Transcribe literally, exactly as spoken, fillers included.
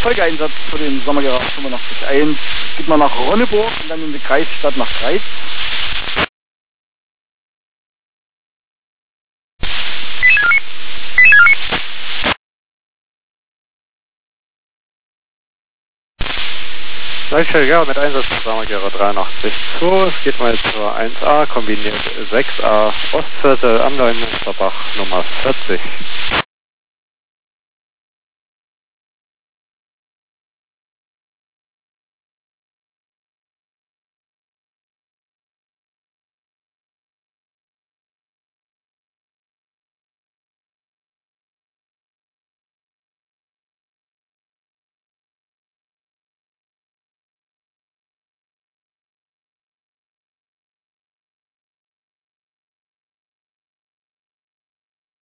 Folgeeinsatz für den Sommergerät fünfundachtzig eins. Geht mal nach Ronneburg und dann in die Kreisstadt nach Greiz. Leichtstelle, ja, mit Einsatz des Sommergerät dreiundachtzig zwei. Es geht mal jetzt zur eins A, kombiniert sechs A, Ostviertel am Neumünsterbach Nummer vierzig.